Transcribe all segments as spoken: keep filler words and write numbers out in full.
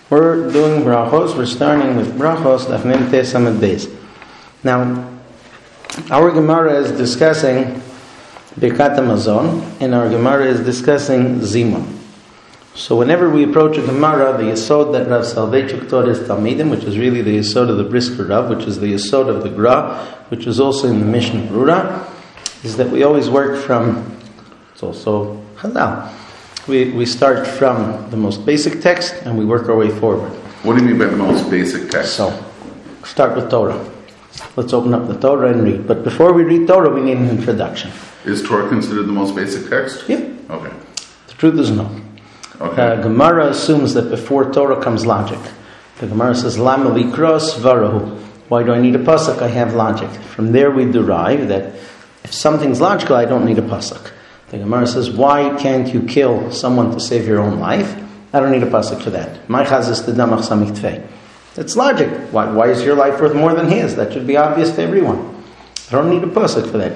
We're doing brachos. We're starting with brachos, Daf Mem Tes Amud Beis. Now, our Gemara is discussing Birkat Hamazon, and our Gemara is discussing Zimun. So whenever we approach a Gemara, the Yesod that Rav Soloveitchik taught his Talmidim, which is really the Yesod of the Brisker Rav, which is the Yesod of the Gra, which is also in the Mishnah Brura, is that we always work from, it's also Chazal. We we start from the most basic text and we work our way forward. What do you mean by the most basic text? So, start with Torah. Let's open up the Torah and read. But before we read Torah, we need an introduction. Is Torah considered the most basic text? Yeah. Okay. The truth is no. Okay. Uh, Gemara assumes that before Torah comes logic. The Gemara says, Lama likros varahu. Why do I need a pasuk? I have logic. From there we derive that if something's logical, I don't need a pasuk. The Gemara says, why can't you kill someone to save your own life? I don't need a pasuk for that. My chazis tedamach samich tfei. That's logic. Why, why is your life worth more than his? That should be obvious to everyone. I don't need a pasuk for that.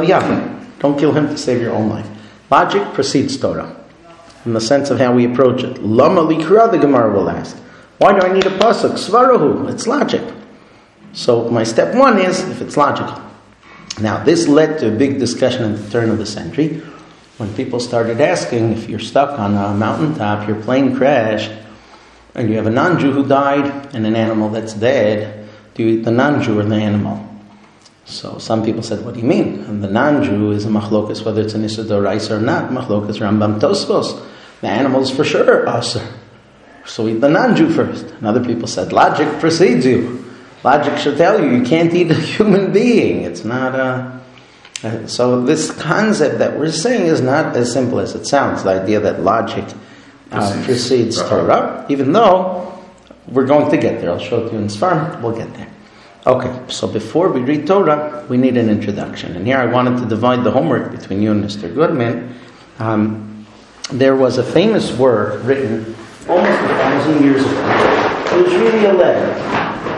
Don't kill him to save your own life. Logic precedes Torah. In the sense of how we approach it. Lama likra, the Gemara will ask. Why do I need a pasuk? Svarahu. It's logic. So my step one is, if it's logical. Now this led to a big discussion at the turn of the century, when people started asking, if you're stuck on a mountaintop, your plane crashed, and you have a non-Jew who died, and an animal that's dead, do you eat the non-Jew or the animal? So some people said, what do you mean? And the non-Jew is a machlokas, whether it's an Issa d'Oraisa or not, machlokas Rambam Tosfos. The animal's for sure aser. So eat the non-Jew first. And other people said, logic precedes you. Logic should tell you, you can't eat a human being. It's not a... Uh, so this concept that we're saying is not as simple as it sounds. The idea that logic uh, precedes Torah, even though we're going to get there. I'll show it to you in Sfarim. We'll get there. Okay, so before we read Torah, we need an introduction. And here I wanted to divide the homework between you and Mister Goodman. Um, there was a famous work written almost a thousand years ago. It was really a letter.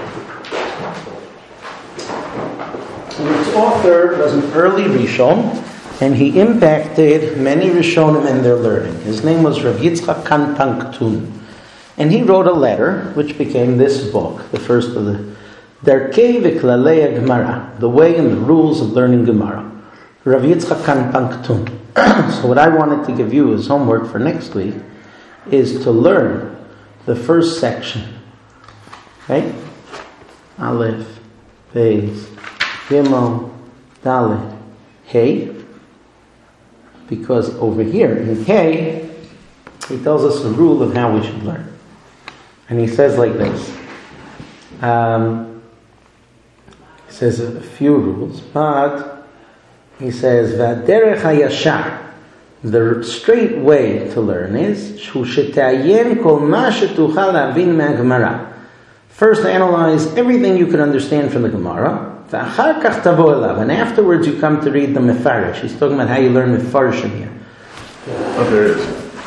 Its author was an early Rishon, and he impacted many Rishonim in their learning. His name was Rav Yitzchak Kan Panktun. And he wrote a letter, which became this book, the first of the Darkei V'Klalei Gemara, the way and the rules of learning Gemara. Rav Yitzchak Kan Panktun. So what I wanted to give you as homework for next week is to learn the first section. Okay? Aleph, Beis, Gimel, Dalet, Hey, because over here in Hey, he tells us a rule of how we should learn. And he says like this. Um, he says a few rules, but he says, V'aderech hayashar, the straight way to learn is, Shu shetayen kol ma shetuchal lavin me'Gemara. First analyze everything you can understand from the Gemara, and afterwards you come to read the Mefarish. He's talking about how you learn Mefarshim here. Oh, there it is.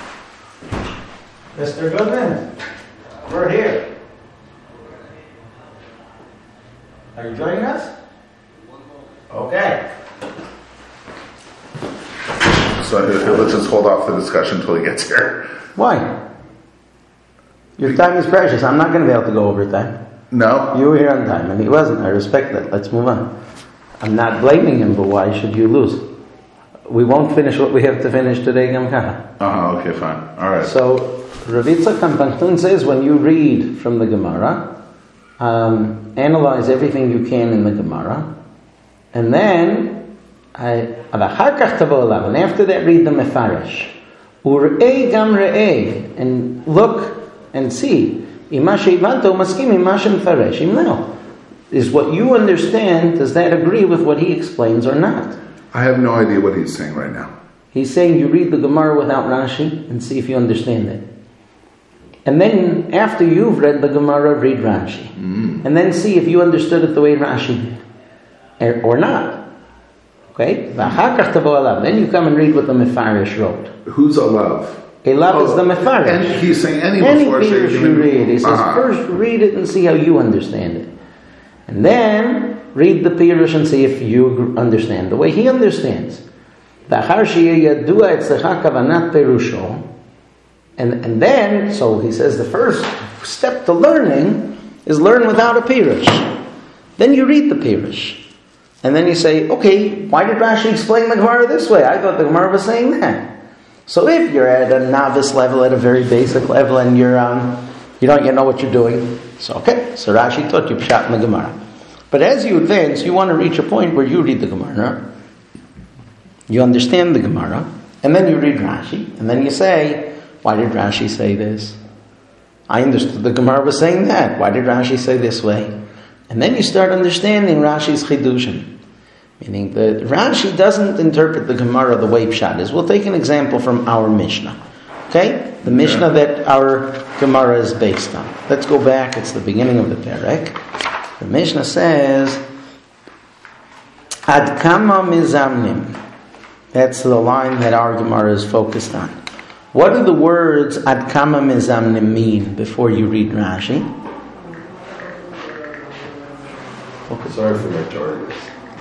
Mister Goodman, we're here. Are you joining us? Okay. So let's just hold off the discussion until he gets here. Why? Your time is precious. I'm not going to be able to go over time. No? You were here on time, and he wasn't. I respect that. Let's move on. I'm not blaming him, but why should you lose? We won't finish what we have to finish today, Gamkaha. Uh-huh, okay, fine. All right. So, Rav Yitzchak Kan Panktun says, when you read from the Gemara, um, analyze everything you can in the Gemara, and then, I, and after that, read the Mefarish. Ur'ei gam re'ei, and look and see. Is what you understand, does that agree with what he explains or not? I have no idea what he's saying right now. He's saying you read the Gemara without Rashi and see if you understand it. And then after you've read the Gemara, read Rashi. Mm. And then see if you understood it the way Rashi did. Or not. Okay? Then you come and read what the Mefarish wrote. Who's Alav? Elav oh, is the Mefarish. And he's saying any Any before Pirush you read. He says, uh-huh. First read it and see how you understand it. And then read the Pirush and see if you understand the way he understands. And and then, so he says the first step to learning is learn without a pirush. Then you read the pirush. And then you say, okay, why did Rashi explain the Gemara this way? I thought the Gemara was saying that. So if you're at a novice level, at a very basic level, and you're um, you don't yet know what you're doing, so okay, so Rashi taught you pshat in the Gemara. But as you advance, you want to reach a point where you read the Gemara, you understand the Gemara, and then you read Rashi, and then you say, why did Rashi say this? I understood the Gemara was saying that. Why did Rashi say this way? And then you start understanding Rashi's chidushim. Meaning that Rashi doesn't interpret the Gemara the way Pshat is. We'll take an example from our Mishnah. Okay? The Mishnah that our Gemara is based on. Let's go back. It's the beginning of the Perek. The Mishnah says, Ad kama mizamnim. That's the line that our Gemara is focused on. What do the words Ad kama mizamnim mean before you read Rashi? Focus. Sorry for my tardiness.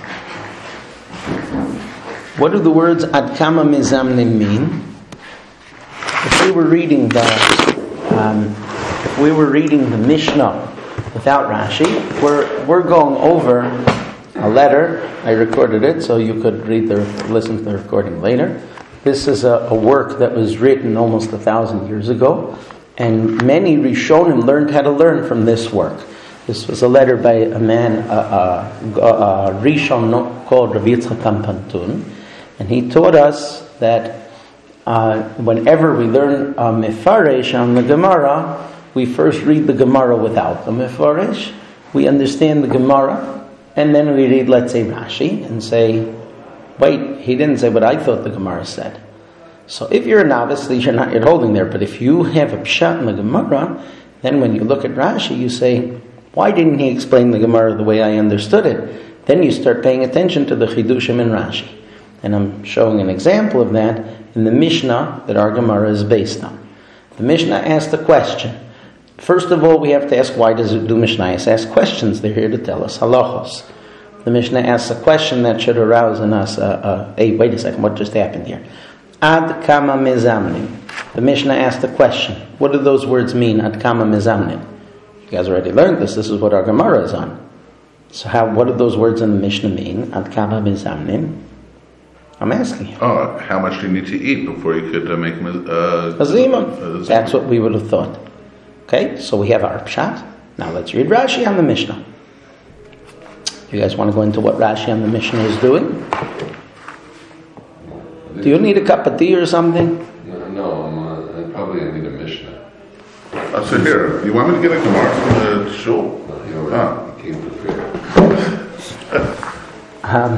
What do the words Ad kama mizamnim mean? If we were reading the, um, if we were reading the Mishnah without Rashi, we're we're going over a letter. I recorded it, so you could read the listen to the recording later. This is a, a work that was written almost a thousand years ago, and many Rishonim learned how to learn from this work. This was a letter by a man, a, a, a Rishon called Rav Yitzchak Pantun, and he taught us that uh, whenever we learn a Mefaresh on the Gemara, we first read the Gemara without the Mefaresh, we understand the Gemara, and then we read, let's say, Rashi, and say, wait, he didn't say what I thought the Gemara said. So if you're a novice, you're not yet holding there, but if you have a pshat in the Gemara, then when you look at Rashi, you say, why didn't he explain the Gemara the way I understood it? Then you start paying attention to the Chidushim in Rashi. And I'm showing an example of that in the Mishnah that our Gemara is based on. The Mishnah asked a question. First of all, we have to ask, why does it do Mishnayos ask questions? They're here to tell us halachos. The Mishnah asks a question that should arouse in us, uh, uh, hey, wait a second, what just happened here? Ad kama mizamnim. The Mishnah asked a question. What do those words mean, ad kama mizamnim? You guys already learned this. This is what our Gemara is on. So how? What do those words in the Mishnah mean? Ad kama mizamnim. I'm asking you. Oh, how much do you need to eat before you could uh, make uh, a zima? That's what we would have thought. Okay, so we have our pshat. Now let's read Rashi on the Mishnah. You guys want to go into what Rashi on the Mishnah is doing? Do you need a cup of tea or something? No, no I'm, uh, I probably need a Mishnah. Uh, so here, you want me to get a Gemara from the shul? No, you already Ah. came prepared. Um,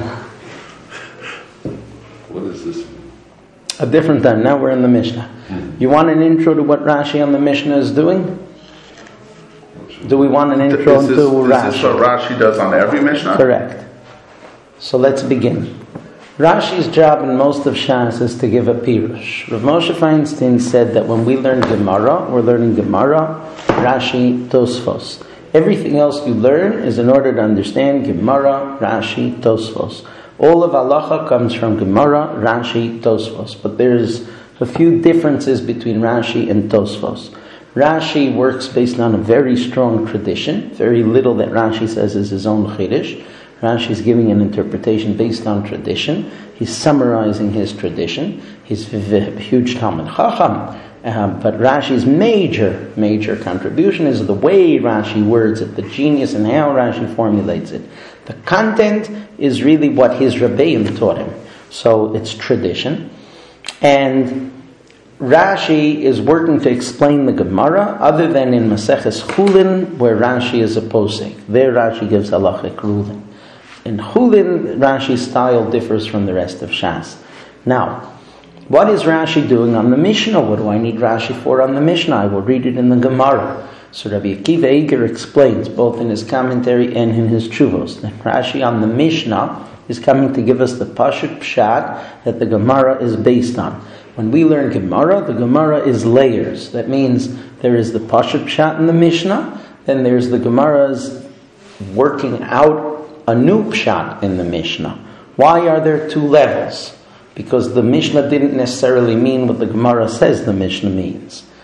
What does this mean? a different time. Now we're in the Mishnah. Mm-hmm. You want an intro to what Rashi on the Mishnah is doing? Do we want an intro is this, into Rashi? Is this what Rashi does on every Mishnah? Correct. So let's begin. Rashi's job in most of Shas is to give a pirush. Rav Moshe Feinstein said that when we learn Gemara, we're learning Gemara, Rashi, Tosfos. Everything else you learn is in order to understand Gemara, Rashi, Tosfos. All of halacha comes from Gemara, Rashi, Tosfos. But there's a few differences between Rashi and Tosfos. Rashi works based on a very strong tradition. Very little that Rashi says is his own chiddush. Rashi is giving an interpretation based on tradition. He's summarizing his tradition. He's a huge Talmud Chacham. Uh, but Rashi's major, major contribution is the way Rashi words it, the genius and how Rashi formulates it. The content is really what his Rebbeim taught him. So it's tradition. And Rashi is working to explain the Gemara, other than in Maseches Chulin, where Rashi is a posek. There Rashi gives halachic ruling. In Chulin, Rashi's style differs from the rest of Shas. Now, what is Rashi doing on the Mishnah? What do I need Rashi for on the Mishnah? I will read it in the Gemara. So Rabbi Akiva Eiger explains, both in his commentary and in his Tshuvos, that Rashi on the Mishnah is coming to give us the Pashut Pshat that the Gemara is based on. When we learn Gemara, the Gemara is layers. That means there is the Pashut Pshat in the Mishnah, then there's the Gemara's working out a new Pshat in the Mishnah. Why are there two levels? Because the Mishnah didn't necessarily mean what the Gemara says the Mishnah means.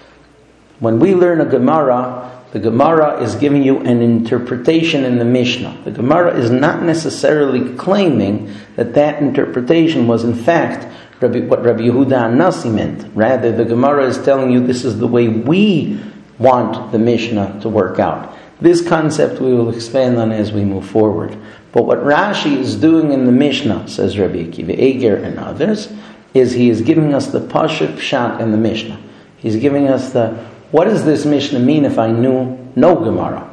When we learn a Gemara, the Gemara is giving you an interpretation in the Mishnah. The Gemara is not necessarily claiming that that interpretation was in fact Rabbi, what Rabbi Yehuda HaNasi meant. Rather, the Gemara is telling you this is the way we want the Mishnah to work out. This concept we will expand on as we move forward. But what Rashi is doing in the Mishnah, says Rabbi Akiva Eger and others, is he is giving us the Pashut Pshat in the Mishnah. He's giving us the, what does this Mishnah mean if I knew no Gemara?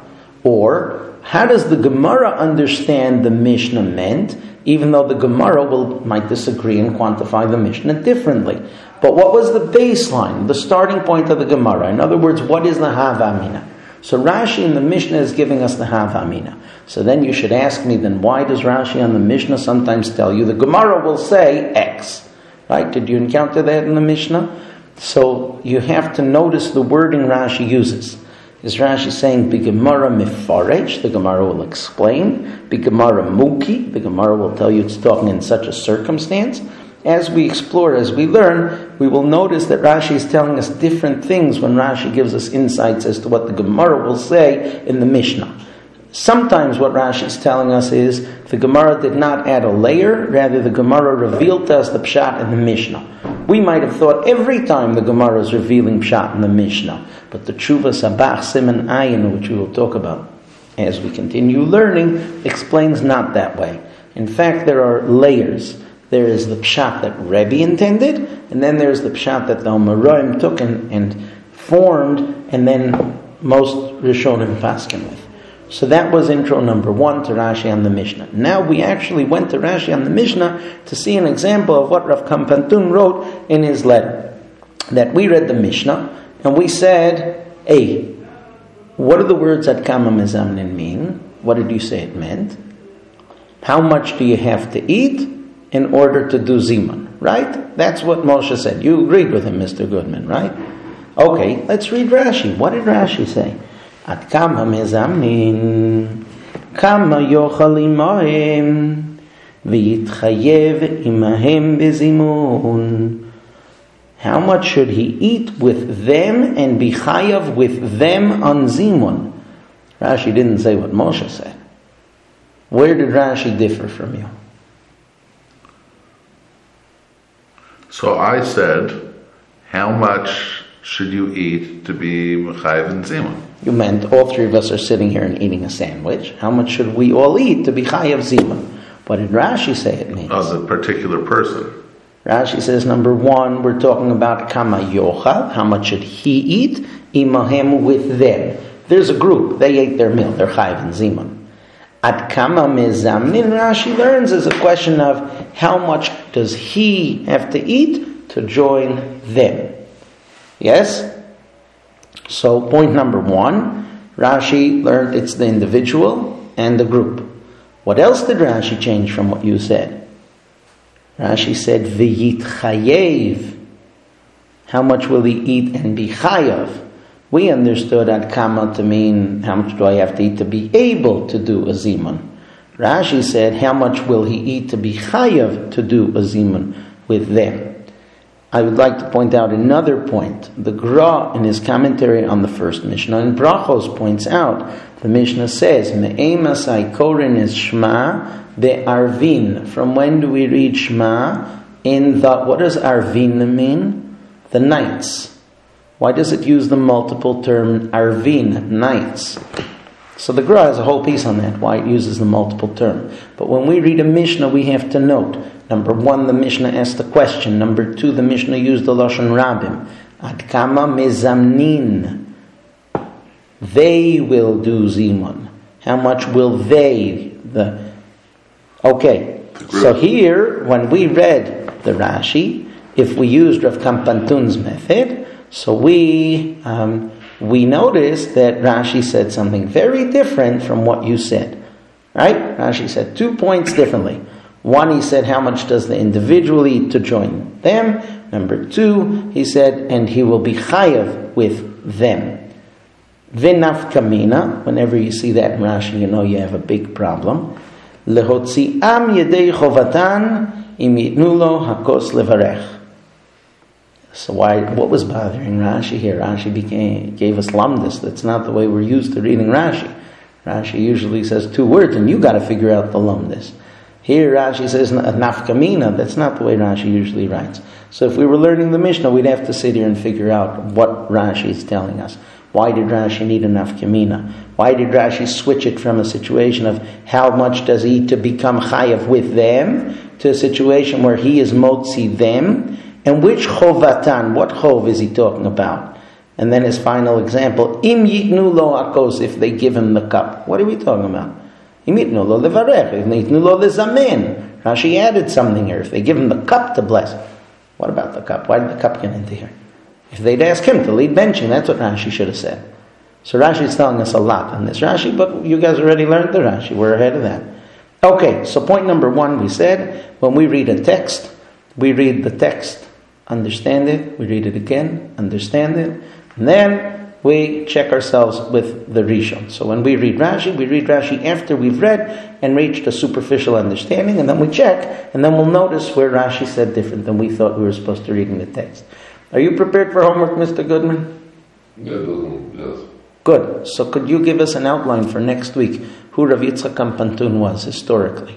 Or, how does the Gemara understand the Mishnah meant, even though the Gemara will might disagree and quantify the Mishnah differently? But what was the baseline, the starting point of the Gemara? In other words, what is the Hava Amina? So Rashi in the Mishnah is giving us the Hava Amina. So then you should ask me, then why does Rashi on the Mishnah sometimes tell you the Gemara will say X? Right? Did you encounter that in the Mishnah? So you have to notice the wording Rashi uses. Is Rashi saying B'Gemara Mifaresh? The Gemara will explain. B'Gemara Muki? The Gemara will tell you it's talking in such a circumstance. As we explore, as we learn, we will notice that Rashi is telling us different things when Rashi gives us insights as to what the Gemara will say in the Mishnah. Sometimes what Rashi is telling us is the Gemara did not add a layer, rather the Gemara revealed to us the Pshat in the Mishnah. We might have thought every time the Gemara is revealing Pshat in the Mishnah, but the Tshuva Sabach Siman Ayin, which we will talk about as we continue learning, explains not that way. In fact, there are layers. There is the Pshat that Rebbe intended, and then there's the Pshat that the Amoraim took and, and formed, and then most Rishonim paskin with. So that was intro number one to Rashi on the Mishnah. Now we actually went to Rashi on the Mishnah to see an example of what Rav Kampantun wrote in his letter. That we read the Mishnah, and we said, hey, what do the words Ad Kama Mezamnin mean? What did you say it meant? How much do you have to eat in order to do Zimun? Right? That's what Moshe said. You agreed with him, Mister Goodman, right? Okay, let's read Rashi. What did Rashi say? Ad kama mezamnin, kama yochal imahem, v'yitchayev imahem bezimun. How much should he eat with them and be chayav with them on zimun? Rashi didn't say what Moshe said. Where did Rashi differ from you? So I said, how much should you eat to be mechayev and zimun? You meant all three of us are sitting here and eating a sandwich. How much should we all eat to be chayav zimun? What did Rashi say it means? Of the particular person. Rashi says, number one, we're talking about kama yochal. How much should he eat? Imahem with them. There's a group. They ate their meal. They're chayav and zimun. Ad kama mezamnin, Rashi learns, is a question of how much does he have to eat to join them. Yes? So point number one, Rashi learned it's the individual and the group. What else did Rashi change from what you said? Rashi said, V'yitchayev. How much will he eat and be chayav? We understood ad kama to mean, how much do I have to eat to be able to do a zimun? Rashi said, how much will he eat to be chayav to do a zimun with them? I would like to point out another point. The Gra, in his commentary on the first Mishnah, in Brachos points out, the Mishnah says, Me'emasai korin is Shema be'arvin. From when do we read Shema? In the, what does arvin mean? The nights. Why does it use the multiple term arvin, nights? So the Gra has a whole piece on that, why it uses the multiple term. But when we read a Mishnah, we have to note, number one, the Mishnah asked the question. Number two, the Mishnah used the Lashon Rabim. Ad kama mezamnin. They will do zimun. How much will they? The Okay. So here, when we read the Rashi, if we used Rav Kampantun's method, so we um, we noticed that Rashi said something very different from what you said. Right? Rashi said two points differently. One, he said, how much does the individual eat to join them? Number two, he said, and he will be chayav with them. V'naf kamina, whenever you see that in Rashi, you know you have a big problem. Lehotzi'am yedei chovatan im yitnu lo hakos levarech. So why? What was bothering Rashi here? Rashi became, gave us lamdis. That's not the way we're used to reading Rashi. Rashi usually says two words, and you got to figure out the lamdis. Here Rashi says nafkamina. That's not the way Rashi usually writes. So if we were learning the Mishnah, we'd have to sit here and figure out what Rashi is telling us. Why did Rashi need a nafkamina? Why did Rashi switch it from a situation of how much does he to become chayav with them to a situation where he is motzi them? And which chovatan, what chov is he talking about? And then his final example, im yitnu lo akos, if they give him the cup. What are we talking about? Im yitnu lo levarech, if they yitnu lo lezamen. Rashi added something here. If they give him the cup to bless. What about the cup? Why did the cup get into here? If they'd ask him to lead benching, that's what Rashi should have said. So Rashi is telling us a lot on this Rashi, but you guys already learned the Rashi. We're ahead of that. Okay, so point number one, we said, when we read a text, we read the text, understand it, we read it again, understand it, and then we check ourselves with the Rishon. So when we read Rashi, we read Rashi after we've read and reached a superficial understanding, and then we check, and then we'll notice where Rashi said different than we thought we were supposed to read in the text. Are you prepared for homework, Mister Goodman? Yeah, doesn't, yes. Good. So could you give us an outline for next week who Rav Yitzchak Kampantun was historically?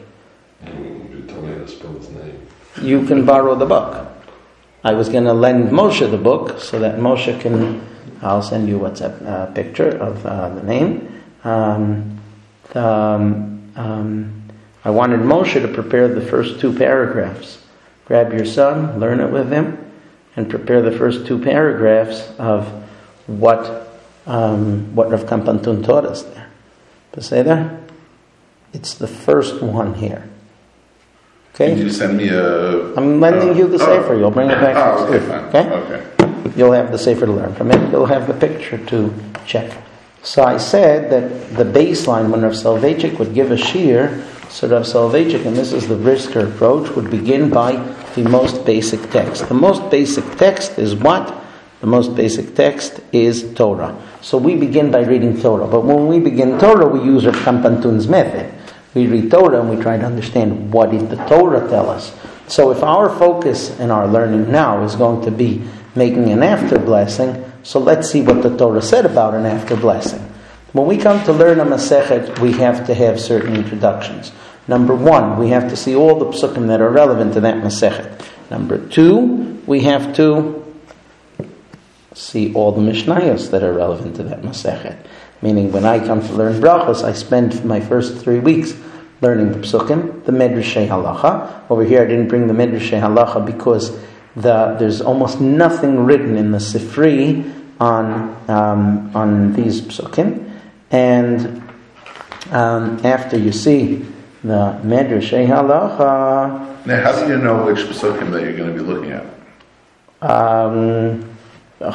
You tell me how to spell his name. You can borrow the book. I was going to lend Moshe the book so that Moshe can... I'll send you what's a uh, picture of uh, the name. Um, the, um, um, I wanted Moshe to prepare the first two paragraphs. Grab your son, learn it with him, and prepare the first two paragraphs of what um, what Rav Kampantun taught us there. Beseder? It's the first one here. Okay? Can you send me a... I'm lending uh, you the oh. Sefer. You'll bring it back Oh, next okay, week. fine. Okay? Okay. You'll have the Sefer to learn from it. You'll have the picture to check. So I said that the baseline, when Rav Soloveitchik would give a shiur, so Rav Soloveitchik, and this is the Brisker approach, would begin by the most basic text. The most basic text is what? The most basic text is Torah. So we begin by reading Torah. But when we begin Torah, we use Rav Kampantun's method. We read Torah and we try to understand what did the Torah tell us. So if our focus in our learning now is going to be making an after blessing, so let's see what the Torah said about an after blessing. When we come to learn a Masechet, we have to have certain introductions. Number one, we have to see all the psukim that are relevant to that Masechet. Number two, we have to see all the Mishnayos that are relevant to that Masechet. Meaning, when I come to learn brachos, I spend my first three weeks learning the psukim, the Medrashei Halacha. Over here, I didn't bring the Medrashei Halacha because the, there's almost nothing written in the Sifri on um, on these psukim. And um, after you see the Medrashei Halacha... Now, how do you know which psukim that you're going to be looking at? Um... Well,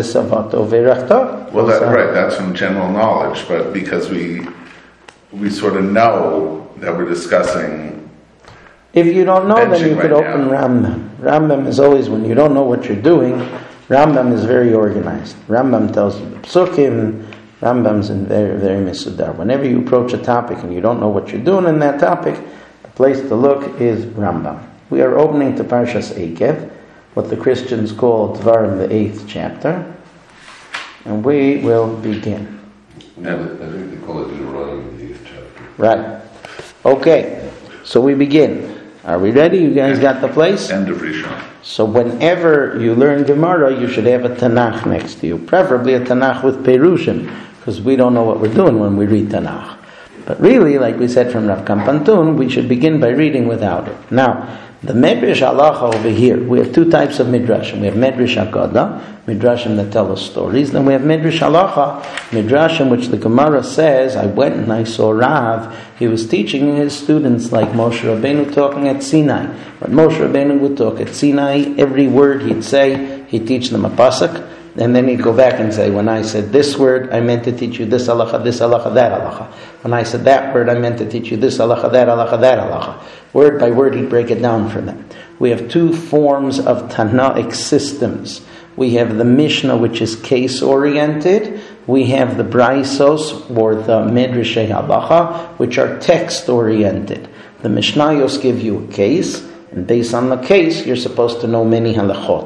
that, right, that's from general knowledge, but because we we sort of know that we're discussing... If you don't know, then you right could open now. Rambam. Rambam is always, when you don't know what you're doing, Rambam is very organized. Rambam tells you the psukim, Rambam's in very, very misudar. Whenever you approach a topic and you don't know what you're doing in that topic, the place to look is Rambam. We are opening to Parshas Eikev, what the Christians call Dvarim, the eighth chapter, and we will begin. Yeah, I think they call it Deuteronomy, the eighth chapter. Right. Okay, so we begin. Are we ready? You guys got the place? End of Rishon. So whenever you learn Gemara, you should have a Tanakh next to you, preferably a Tanakh with Perushim, because we don't know what we're doing when we read Tanakh. But really, like we said from Rav Kampantun, we should begin by reading without it. Now, the Medrash Halacha over here, we have two types of Midrashim. We have Medrash Haggadah, Midrashim that tell us stories. Then we have Medrash Halacha, Midrashim which the Gemara says, I went and I saw Rav. He was teaching his students like Moshe Rabbeinu talking at Sinai. But Moshe Rabbeinu would talk at Sinai, every word he'd say, he'd teach them a pasuk. And then he'd go back and say, when I said this word, I meant to teach you this halacha, this halacha, that halacha. When I said that word, I meant to teach you this halacha, that halacha, that halacha. Word by word, he'd break it down for them. We have two forms of Tanaic systems. We have the Mishnah, which is case-oriented. We have the Braisos, or the Medrashei Halacha, which are text-oriented. The Mishnayos give you a case, and based on the case, you're supposed to know many halachot.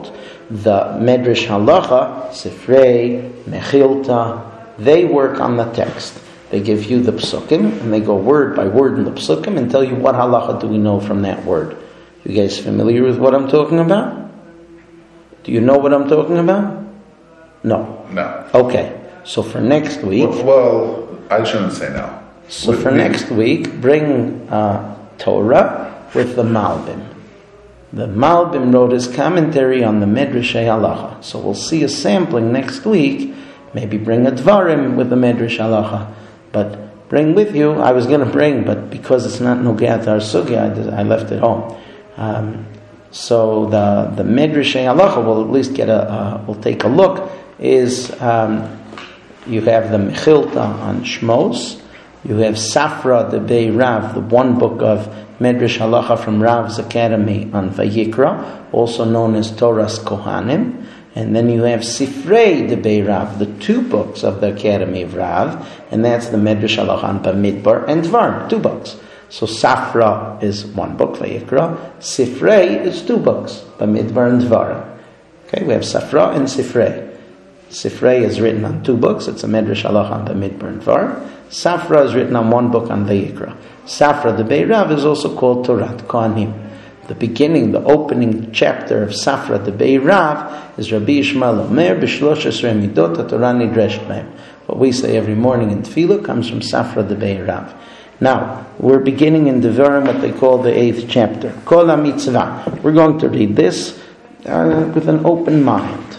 the Medrash Halacha, Sifrei, Mechilta, they work on the text. They give you the psukim, and they go word by word in the psukim and tell you what halacha do we know from that word. You guys familiar with what I'm talking about? Do you know what I'm talking about? No. No. Okay. So for next week... Well, well I shouldn't say no. So With for me. next week, bring uh, Torah with the Malbim. The Malbim wrote his commentary on the Medrash Halacha. So we'll see a sampling next week. Maybe bring a Dvarim with the Medrash Halacha. But bring with you, I was going to bring, but because it's not Nogat or Sugya, I left it home. Um, so the the Medrash Halacha, we'll at least get a, uh, we'll take a look, is um, you have the Mechilta on Shmos, you have Safra the Bei Rav, the one book of Medrash Halacha from Rav's Academy on Vayikra, also known as Torah's Kohanim. And then you have Sifrei de Bei Rav, the two books of the Academy of Rav, and that's the Medrash Halacha on Bamidbar and Dvar, two books. So Safra is one book, Vayikra. Sifrei is two books, Bamidbar and Dvar. Okay, we have Safra and Sifrei. Sifrei is written on two books. It's a Medrash Halacha on Bamidbar and Dvar. Safra is written on one book on Vayikra. Safra de Bei Rav is also called Torat Kohanim. The beginning, the opening chapter of Safra de Bei Rav is Rabbi Yishmael Omer b'shlosh esrei midot haTorah nidreshet b'hem. What we say every morning in Tefillah comes from Safra de Bei Rav. Now, we're beginning in Devarim, what they call the eighth chapter. Kol HaMitzvah. We're going to read this uh, with an open mind.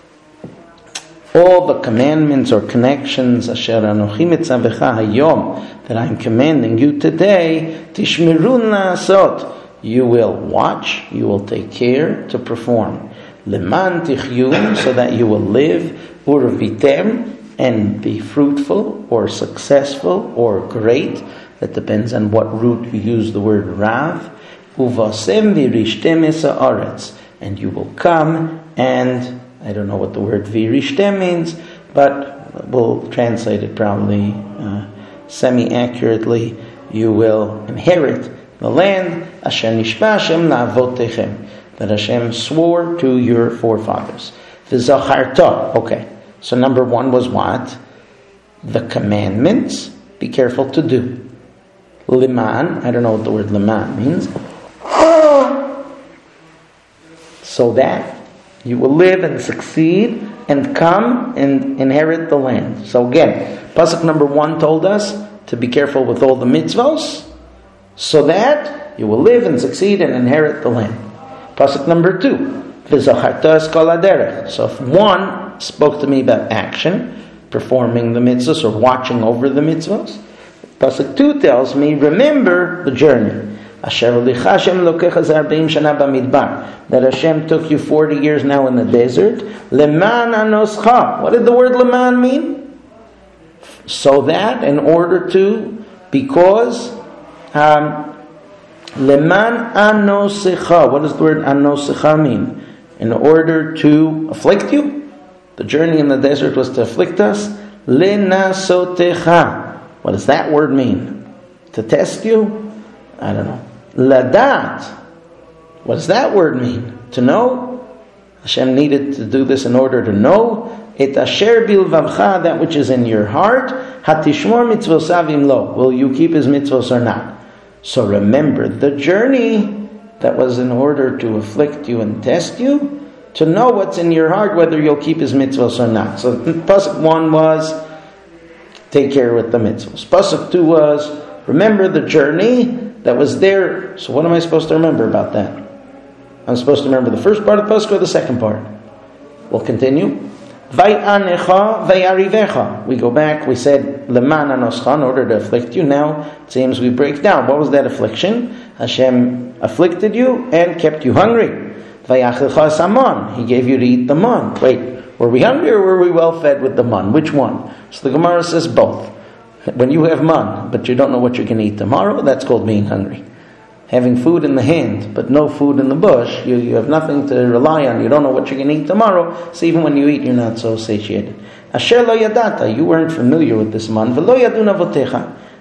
All the commandments or connections asher anochi mitzavecha hayom, that I'm commanding you today, tishmerun la'asot, you will watch, you will take care to perform. Leman tichyun, so that you will live, urvitem, and be fruitful or successful or great. That depends on what root you use the word rav. Uvasem virishtem es haaretz, and you will come and, I don't know what the word virishtem means, but we'll translate it probably uh, semi-accurately. You will inherit the land, Asher nishba Hashem la'avotechem, that Hashem swore to your forefathers. V'zacharta. Okay, so number one was what? The commandments. Be careful to do. Liman. I don't know what the word liman means. So that you will live and succeed and come and inherit the land. So again, pasuk number one told us to be careful with all the mitzvos, so that you will live and succeed and inherit the land. Pasuk number two, v'zacharta es kol haderech. So if one spoke to me about action, performing the mitzvahs or watching over the mitzvahs, pasuk two tells me, remember the journey. Asher licha Hashem lokecha zarbeim shana b'midbar, that Hashem took you forty years now in the desert. Leman anoscha. What did the word leman mean? So that, in order to, because, um, leman anosecha. What does the word anosecha mean? In order to afflict you. The journey in the desert was to afflict us. Lenasotecha. What does that word mean? To test you? I don't know. Ladat. What does that word mean? To know? Hashem needed to do this in order to know. Et asher bilvavcha, that which is in your heart. Hatishmor mitzvosav im lo. Will you keep his mitzvos or not? So remember the journey that was in order to afflict you and test you, to know what's in your heart, whether you'll keep his mitzvos or not. So pasuk one was take care with the mitzvos. Pasuk two was remember the journey that was there. So what am I supposed to remember about that? I'm supposed to remember the first part of the pasuk or the second part? We'll continue. Vayanecha vayarivecha. We go back, we said leman anoscha, in order to afflict you. Now it seems we break down. What was that affliction? Hashem afflicted you and kept you hungry. Vayachilcha samon. He gave you to eat the man. Wait, were we hungry or were we well fed with the man? Which one? So the Gemara says both. When you have man, but you don't know what you're going to eat tomorrow, that's called being hungry. Having food in the hand, but no food in the bush, you, you have nothing to rely on. You don't know what you're going to eat tomorrow, so even when you eat, you're not so satiated. Asher lo yadata, you weren't familiar with this man. V'lo yadun avotecha,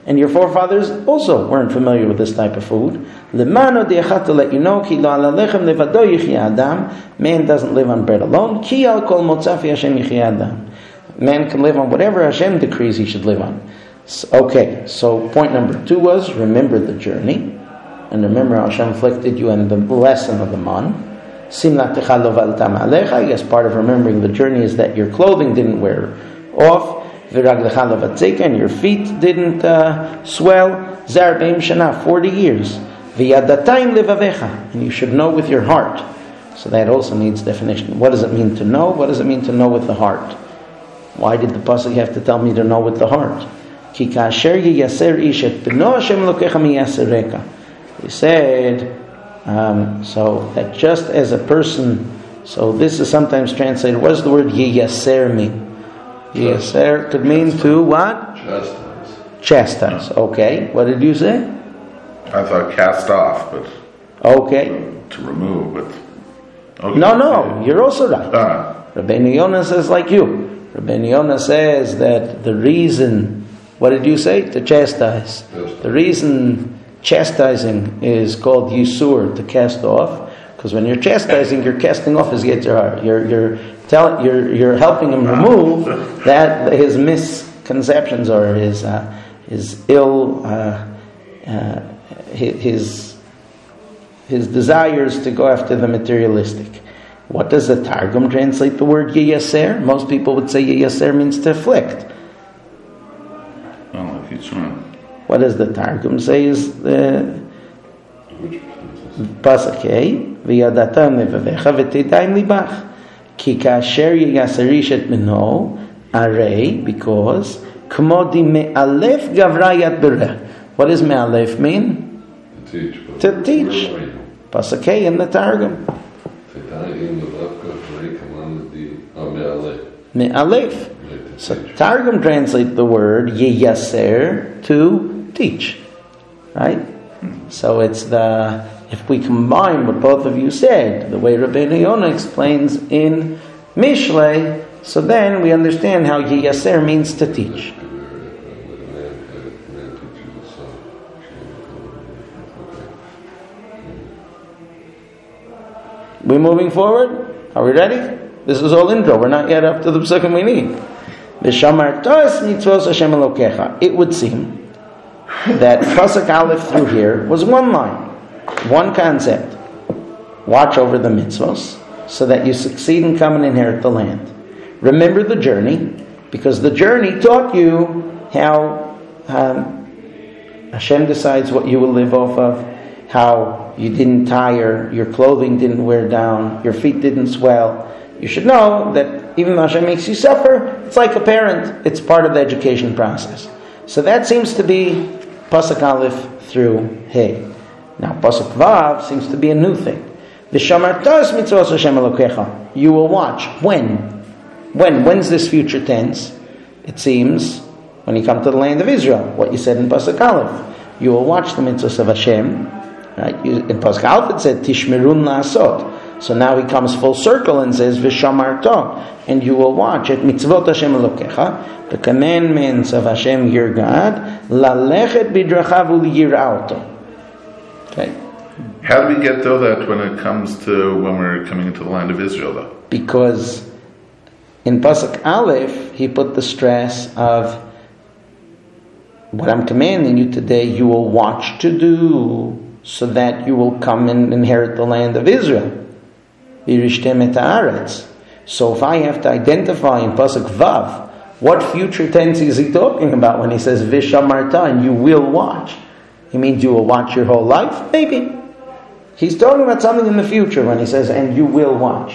And your forefathers also weren't familiar with this type of food. Lemano de'achat, to let you know, ki lo ala lechem levado yichya adam. Man doesn't live on bread alone. Ki al kol motzafi Hashem yichya adam. Man can live on whatever Hashem decrees he should live on. So, okay, so point number two was remember the journey, and remember how Hashem afflicted you and the lesson of the man. Simlatecha lo valtam alecha. I guess part of remembering the journey is that your clothing didn't wear off. And your feet didn't uh, swell. Zar beim shana, forty years. V'yadataim levavecha, and you should know with your heart. So that also needs definition. What does it mean to know? What does it mean to know with the heart? Why did the pasuk have to tell me to know with the heart? Ki kasher yiyaser ish et beno Hashem lokecha miyasereka. He said, um, so that just as a person, so this is sometimes translated. What does the word yiyaser mean? Yiyaser could mean to what? Chastise. Chastise. Okay. What did you say? I thought cast off, but okay. To remove, but okay. No, no, you're also right. Ah. Rabbeinu Yonah says like you. Rabbeinu Yonah says that the reason, what did you say? To chastise. The reason chastising is called yisur, to cast off, because when you're chastising, you're casting off his yetzer hara. You're you're telling, you're you're helping him remove that his misconceptions or his uh, his ill uh, uh, his his desires to go after the materialistic. What does the Targum translate the word yiyaser? Most people would say yiyaser means to afflict. Well, if you try. What does the Targum say is the pasuk v'yadatam levavecha v'teidaim libach ki kasher yiyaserish et meno arei, because k'modi me'alef gavrayat bereh. What does me'alef mean? To teach. To teach. Pasuk in the Targum. Me'alef. So Targum translate the word yiyaser to teach, right? So it's the, if we combine what both of you said, the way Rabbeinu Yonah explains in Mishlei, so then we understand how yiyaser means to teach. We moving forward? Are we ready? This is all intro. We're not yet up to the psukim we need. It would seem that pasuk aleph through here was one line, one concept. Watch over the mitzvos so that you succeed and come and inherit the land. Remember the journey, because the journey taught you how um, Hashem decides what you will live off of, how you didn't tire, your clothing didn't wear down, your feet didn't swell. You should know that even though Hashem makes you suffer, it's like a parent. It's part of the education process. So that seems to be pasuk aleph through hey. Now pasuk vav seems to be a new thing. V'shamartas mitzvos Hashem Elokecha. You will watch. When? When? When's this future tense? It seems when you come to the land of Israel. What you said in pasuk aleph. You will watch the mitzvos of Hashem. Right? In pasuk aleph it said tishmerun la'asot. So now he comes full circle and says, V'shamarto, and you will watch it, mitzvot Hashem Elokecha, the commandments of Hashem your God, lalechet bidrachav u'liyira'oto. Okay. How do we get though that when it comes to when we're coming into the land of Israel though? Because in pasuk aleph he put the stress of what I'm commanding you today. You will watch to do so that you will come and inherit the land of Israel. So if I have to identify in pasuk vav what future tense is he talking about when he says vishamarta and you will watch, he means you will watch your whole life? Maybe he's talking about something in the future when he says and you will watch.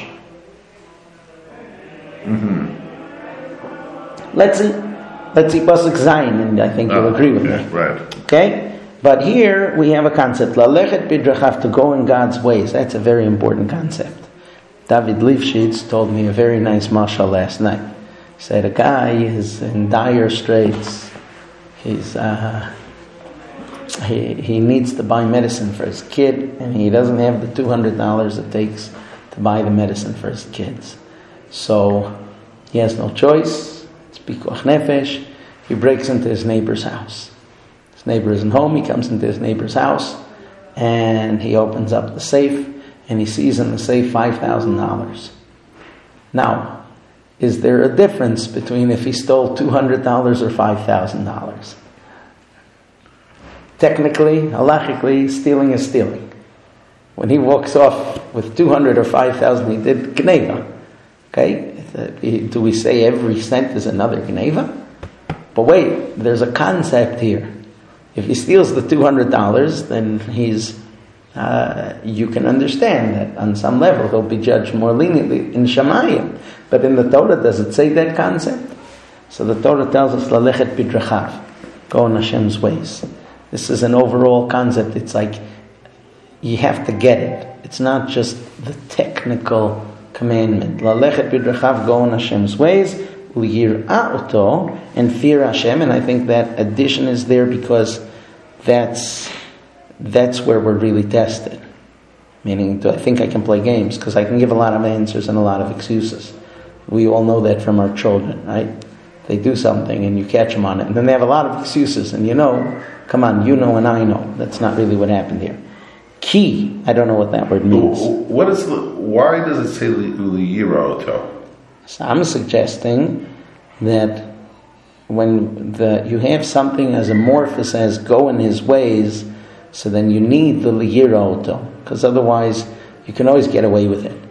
Mm-hmm. Let's see, let's see pasuk zayin, and I think you'll oh, agree with okay, me. Right? Okay, but here we have a concept, lalechet bidrachav, to go in God's ways. That's a very important concept. David Lifshitz told me a very nice mashal last night. He said a guy is in dire straits. He's uh, he he needs to buy medicine for his kid, and he doesn't have the two hundred dollars it takes to buy the medicine for his kids. So he has no choice. It's pikuach nefesh. He breaks into his neighbor's house, neighbor isn't home. He comes into his neighbor's house, and he opens up the safe, and he sees in the safe five thousand dollars. Now, is there a difference between if he stole two hundred dollars or five thousand dollars? Technically, halachically, stealing is stealing. When he walks off with two hundred or five thousand, he did gneva. Okay? Do we say every cent is another gneva? But wait, there's a concept here. If he steals the two hundred dollars, then he's, uh, you can understand that on some level he'll be judged more leniently in Shamayim. But in the Torah, does it say that concept? So the Torah tells us, Lalechet bidrachav, go in Hashem's ways. This is an overall concept. It's like, you have to get it. It's not just the technical commandment. Lalechet bidrachav, go in Hashem's ways. Liyir'a oto, and fear Hashem. And I think that addition is there because that's that's where we're really tested. Meaning, do I think I can play games? Because I can give a lot of answers and a lot of excuses. We all know that from our children, right? They do something and you catch them on it. And then they have a lot of excuses. And you know, come on, you know and I know. That's not really what happened here. Key, I don't know what that word means. What is the, why does it say liyir'a oto? So I'm suggesting that when the you have something as amorphous as go in his ways, so then you need the liyir'a oto, because otherwise you can always get away with it.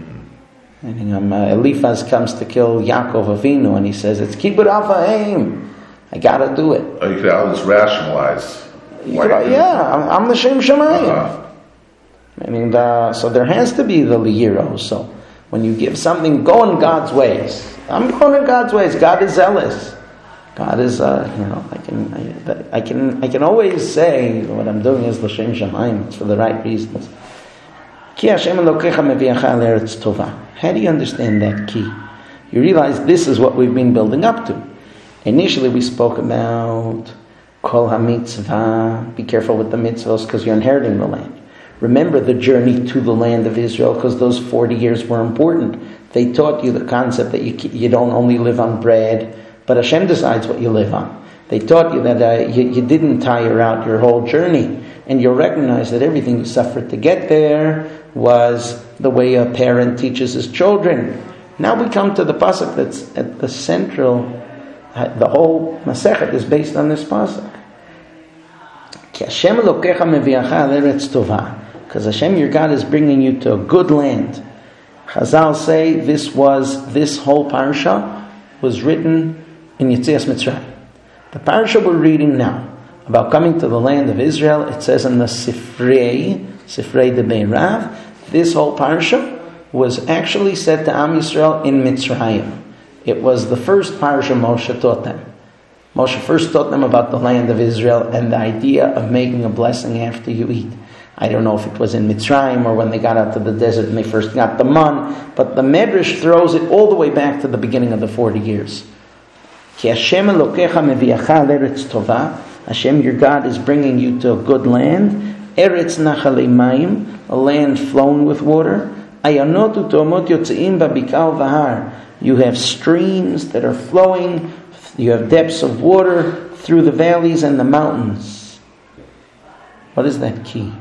And um, uh, Eliphaz comes to kill Yaakov Avinu, and he says, "It's kibbud afaim. I got to do it." Oh, you could always rationalize. You could, yeah, I'm, I'm the Shem Shemayim. Uh-huh. I mean, the, so there has to be the liyir'a. So when you give something, go in God's ways. I'm going in God's ways. God is zealous. God is, uh, you know, I can, I, I can, I can always say what I'm doing is l'shem shamayim. It's for the right reasons. Ki Hashem Elokecha meviacha l'eretz tova. How do you understand that key? You realize this is what we've been building up to. Initially, we spoke about kol hamitzvah. Be careful with the mitzvahs because you're inheriting the land. Remember the journey to the land of Israel because those forty years were important. They taught you the concept that you you don't only live on bread, but Hashem decides what you live on. They taught you that uh, you, you didn't tire out your whole journey, and you'll recognize that everything you suffered to get there was the way a parent teaches his children. Now we come to the pasuk that's at the central. Uh, the whole Masechet is based on this pasuk. Ki Hashem Elokecha meviacha l'eretz tova. Because Hashem, your God, is bringing you to a good land. Chazal say this was this whole parsha was written in Yetzias Mitzrayim. The parsha we're reading now about coming to the land of Israel, it says in the Sifrei, Sifrei de Beirav, this whole parsha was actually said to Am Yisrael in Mitzrayim. It was the first parsha Moshe taught them. Moshe first taught them about the land of Israel and the idea of making a blessing after you eat. I don't know if it was in Mitzrayim or when they got out to the desert and they first got the man, but the Medrash throws it all the way back to the beginning of the forty years. Ki Hashem Elokecha meviacha l'eretz tova. Hashem, your God, is bringing you to a good land. Eretz nachalei mayim, a land flowing with water. Ayanot u'tomot yotzeim b'bikal v'har. You have streams that are flowing. You have depths of water through the valleys and the mountains. What is that key?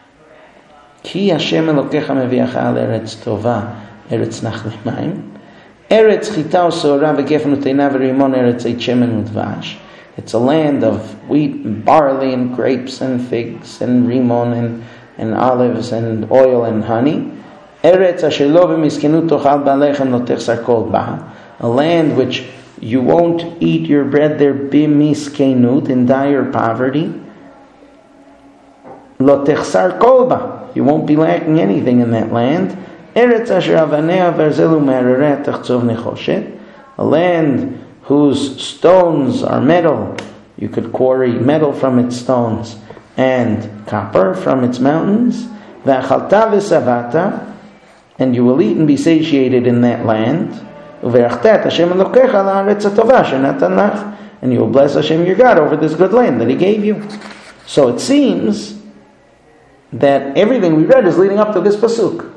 Ki Hashem Elokecha meviacha l'eretz tova, eretz nachalei mayim. Eretz chita u'sorah v'gefen u'teina v'rimon eretz eichemen u'dvash. It's a land of wheat and barley and grapes and figs and rimon and, and olives and oil and honey. Eretz asher lo b'miskenut tochal ba'alechem lo techsar kol ba. A land which you won't eat your bread there b'miskenut, in dire poverty. Lo techsar kol ba. You won't be lacking anything in that land. Eretz asher avanea verzelu me'areret tachtzov nechoshet. A land whose stones are metal. You could quarry metal from its stones and copper from its mountains. Ve'achalta v'savata, and you will eat and be satiated in that land. Uve'achtet Hashem Elokecha la'aretz hatova asher natan lach, and you will bless Hashem your God over this good land that He gave you. So it seems that everything we read is leading up to this pasuk.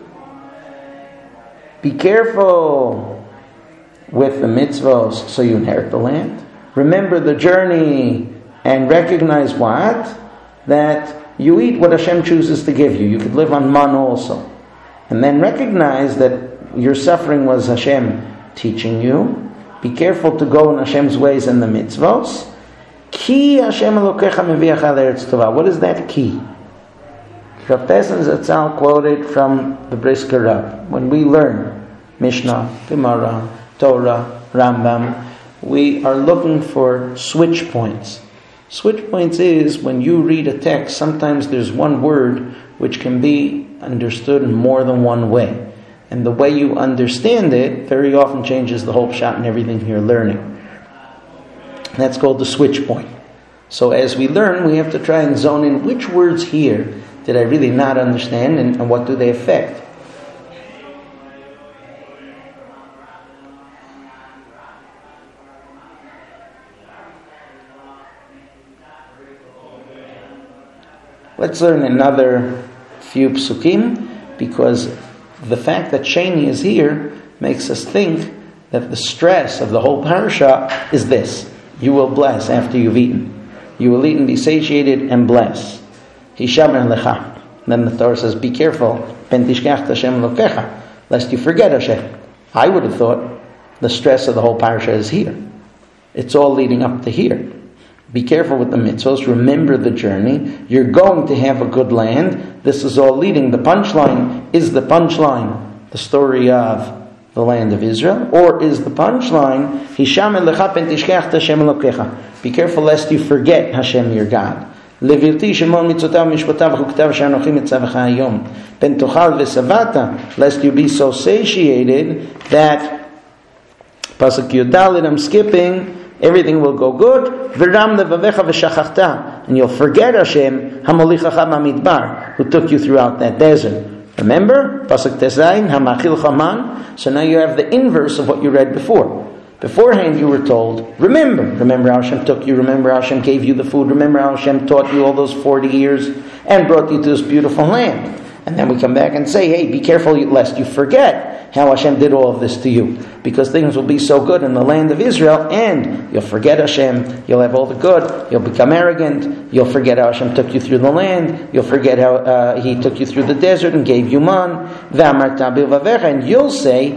Be careful with the mitzvahs so you inherit the land. Remember the journey and recognize what? That you eat what Hashem chooses to give you. You could live on man also. And then recognize that your suffering was Hashem teaching you. Be careful to go in Hashem's ways and the mitzvos. Ki Hashem Elokecha meviach al eretz tova. What is that ki? Rav Tesson Zatzal quoted from the Brisker Rab. When we learn Mishnah, Gemara, Torah, Rambam, we are looking for switch points. Switch points is when you read a text, sometimes there's one word which can be understood in more than one way. And the way you understand it very often changes the whole pshat and everything you're learning. That's called the switch point. So as we learn, we have to try and zone in which words here did I really not understand and, and what do they affect. Let's learn another few psukim, because the fact that Sheni is here makes us think that the stress of the whole parasha is this. You will bless after you've eaten. You will eat and be satiated and bless. Hishamer lecha. Then the Torah says, be careful, pen tishkach Hashem lokecha, lest you forget Hashem. I would have thought the stress of the whole parasha is here. It's all leading up to here. Be careful with the mitzvos. Remember the journey. You're going to have a good land. This is all leading. The punchline is the punchline, the story of the land of Israel, or is the punchline Hisham elecha pen tishkach Hashem elokecha. Be careful lest you forget Hashem your God. Levilti shemol mitzotav mishpotav chuktav she'anochi mitzavecha hayom pen tochal v'savata, lest you be so satiated that pasuk Yudalid, I'm skipping. Everything will go good. V'ram levavecha v'shachachta, and you'll forget Hashem hamolichacha b'midbar, who took you throughout that desert. Remember, pasuk tezayin hamachil chaman. So now you have the inverse of what you read before. Beforehand, you were told, remember, remember how Hashem took you, remember how Hashem gave you the food, remember how Hashem taught you all those forty years and brought you to this beautiful land. And then we come back and say, hey, be careful lest you forget how Hashem did all of this to you, because things will be so good in the land of Israel, and you'll forget Hashem, you'll have all the good, you'll become arrogant, you'll forget how Hashem took you through the land, you'll forget how uh, He took you through the desert and gave you man, and you'll say,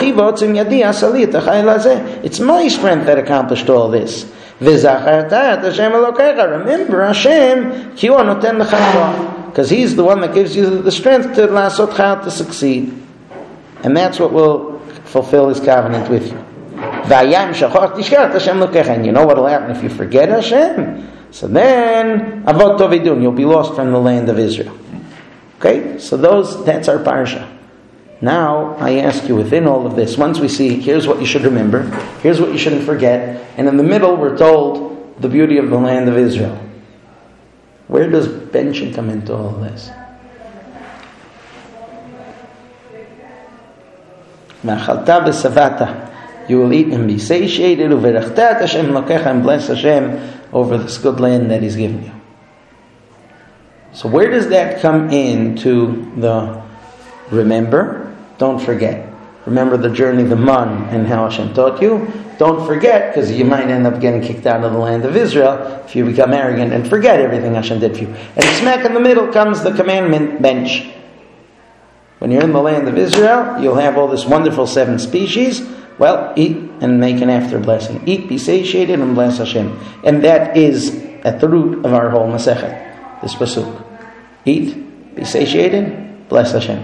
it's my strength that accomplished all this. Remember Hashem, because He's the one that gives you the strength to lasot chayil, to succeed. And that's what will fulfill His covenant with you. And you know what will happen if you forget Hashem? So then, avot tovidun, you'll be lost from the land of Israel. Okay? So those, that's our parsha. Now, I ask you, within all of this, once we see, here's what you should remember, here's what you shouldn't forget, and in the middle we're told the beauty of the land of Israel. Where does benching come into all of this? You will eat and be satiated, and bless Hashem over this good land that He's given you. So where does that come into the remember? Don't forget. Remember the journey, the man, and how Hashem taught you. Don't forget, because you might end up getting kicked out of the land of Israel if you become arrogant and forget everything Hashem did for you. And smack in the middle comes the commandment bench. When you're in the land of Israel, you'll have all this wonderful seven species. Well, eat and make an after blessing. Eat, be satiated, and bless Hashem. And that is at the root of our whole Masechet, this pasuk. Eat, be satiated, bless Hashem.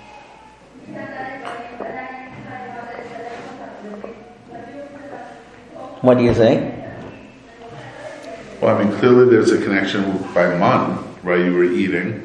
What do you say? Well, I mean, clearly there's a connection by man, right? You were eating.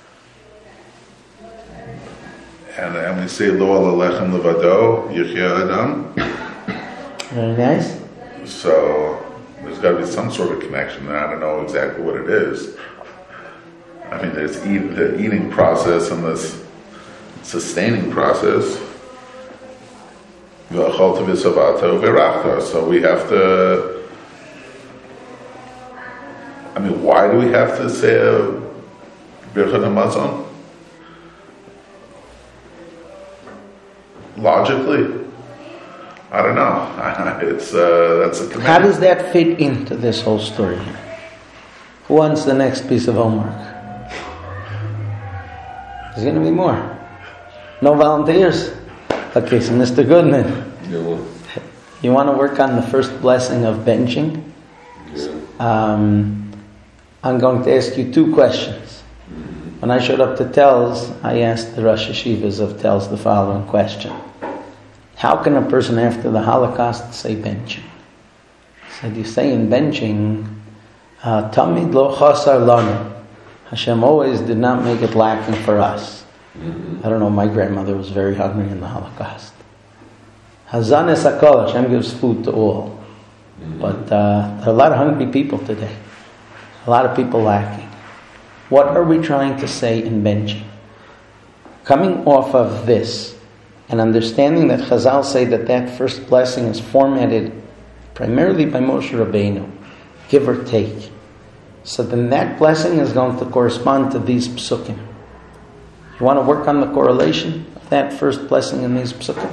And, and we say, Lo ala lechem levado, yichya adam. Very nice. So, there's got to be some sort of connection there. I don't know exactly what it is. I mean, there's eat, the eating process and this sustaining process. So we have to, I mean, why do we have to say a Birchot HaMazon? Logically, I don't know. It's uh, that's a command. How does that fit into this whole story here? Who wants the next piece of homework? There's going to be more. No volunteers? Okay, so Mister Goodman, Yeah, well, you want to work on the first blessing of benching? yeah. Um, I'm going to ask you two questions. When I showed up to Telz, I asked the Rosh Hashivas of Telz the following question. How can a person after the Holocaust say benching? I said, you say in benching, uh, Tamid lo chasar lanu. Hashem always did not make it lacking for us. I don't know, my grandmother was very hungry in the Holocaust. Hazanes hakol, Hashem gives food to all. But uh, there are a lot of hungry people today. A lot of people lacking. What are we trying to say in benching? Coming off of this, and understanding that Chazal say that that first blessing is formatted primarily by Moshe Rabbeinu, give or take. So then that blessing is going to correspond to these psukim. You want to work on the correlation of that first blessing in these psukim?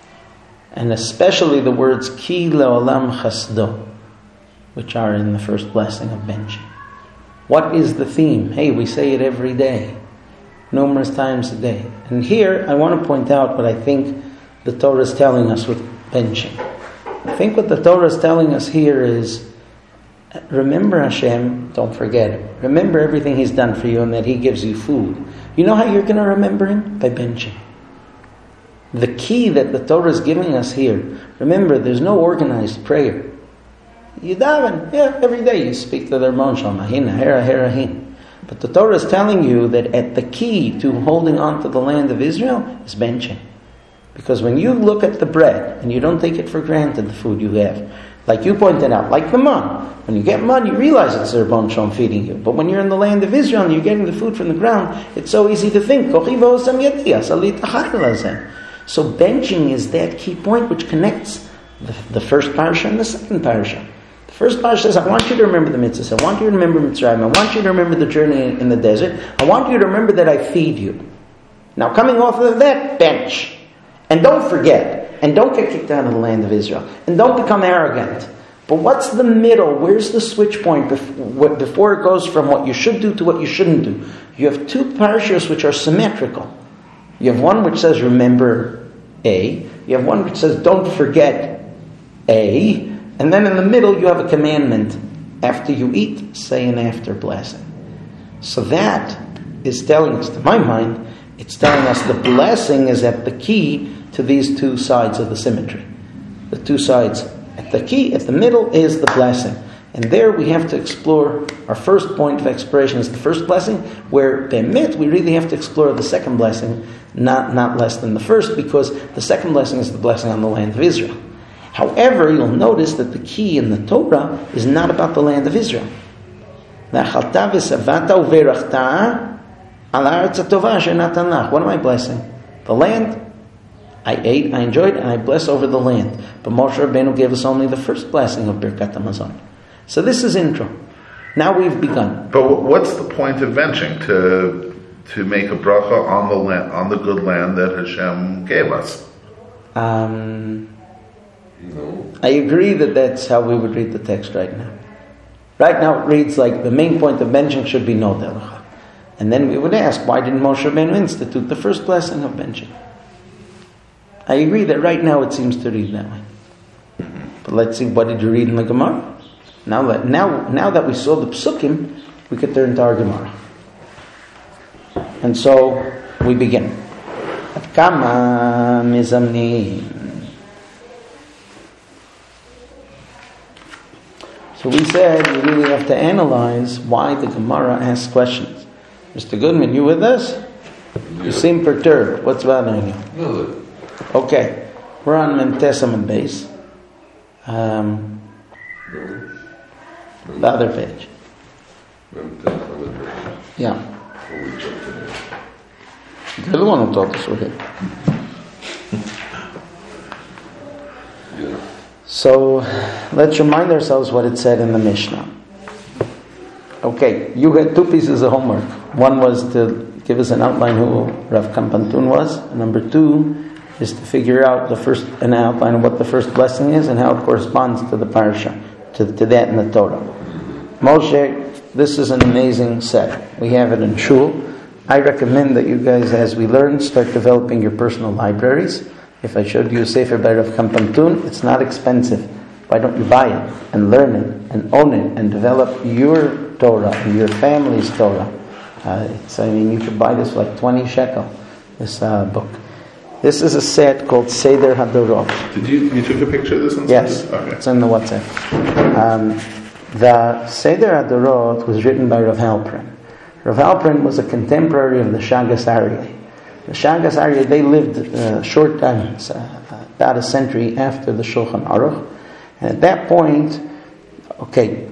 And especially the words Ki le'olam chasdo, which are in the first blessing of benching. What is the theme? Hey, we say it every day, numerous times a day. And here I want to point out what I think the Torah is telling us with benching. I think what the Torah is telling us here is, remember Hashem, don't forget Him. Remember everything He's done for you and that He gives you food. You know how you're going to remember Him? By benching. The key that the Torah is giving us here, remember, there's no organized prayer. You daven, yeah, every day you speak to the Ramon Shalom, Ahina, Hera, Hera, Hin. But the Torah is telling you that at the key to holding on to the land of Israel is benching. Because when you look at the bread and you don't take it for granted, the food you have, like you pointed out, like the man. When you get man, you realize it's the Ramon Shalom feeding you. But when you're in the land of Israel and you're getting the food from the ground, it's so easy to think, so benching is that key point which connects the, the first parasha and the second parasha. The first parasha says, I want you to remember the mitzvahs. I want you to remember Mitzrayim. I want you to remember the journey in, in the desert. I want you to remember that I feed you. Now coming off of that, bench. And don't forget. And don't get kicked out of the land of Israel. And don't become arrogant. But what's the middle? Where's the switch point before, before it goes from what you should do to what you shouldn't do? You have two parashas which are symmetrical. You have one which says, remember A. You have one which says, don't forget A. And then in the middle you have a commandment. After you eat, say an after blessing. So that is telling us, to my mind, it's telling us the blessing is at the key to these two sides of the symmetry. The two sides. At the key, at the middle is the blessing. And there we have to explore, our first point of exploration is the first blessing, where be'emet we really have to explore the second blessing, not, not less than the first, because the second blessing is the blessing on the land of Israel. However, you'll notice that the key in the Torah is not about the land of Israel. What am I blessing? The land. I ate, I enjoyed, and I bless over the land. But Moshe Rabbeinu gave us only the first blessing of Birkat HaMazon. So this is intro. Now we've begun. But what's the point of benching? To to make a bracha on the land, on the good land that Hashem gave us. Um, No. I agree that that's how we would read the text right now. Right now it reads like the main point of benching should be no delacha. And then we would ask, why didn't Moshe Rabbeinu institute the first blessing of benching? I agree that right now it seems to read that way. But let's see, what did you read in the Gemara? Now that now now that we saw the psukim, we could turn to our Gemara. And so we begin. Kama mizamnim. So we said we really have to analyze why the Gemara asks questions. Mister Goodman, you with us? Yeah. You seem perturbed. What's bothering you? No, Okay, we're on Memtesamid base. Um, no. the other page. Yeah. You're the one who taught us we're here. Yeah. So let's remind ourselves what it said in the Mishnah. Okay, you had two pieces of homework. One was to give us an outline who Rav Kampantun was. And number two is to figure out the first an outline of what the first blessing is and how it corresponds to the parasha, to, to that in the Torah. Moshe this is an amazing set. We have it in Shul. I recommend that you guys, as we learn, start developing your personal libraries. If I showed you a Sefer by Rav Kampantun, it's not expensive. Why don't you buy it and learn it and own it and develop your Torah and your family's Torah? Uh, it's, I mean, you could buy this for like twenty shekel, this uh, book. This is a set called Seder Hadorot. Did you, you took a picture of this? And yes, okay. It's in the WhatsApp. Um, the Seder Hadorot was written by Rav Halpern. Rav Halpern was a contemporary of the Shagas Aryeh. The Shagas Aryeh, they lived a short time, uh, about a century after the Shulchan Aruch. And at that point, okay,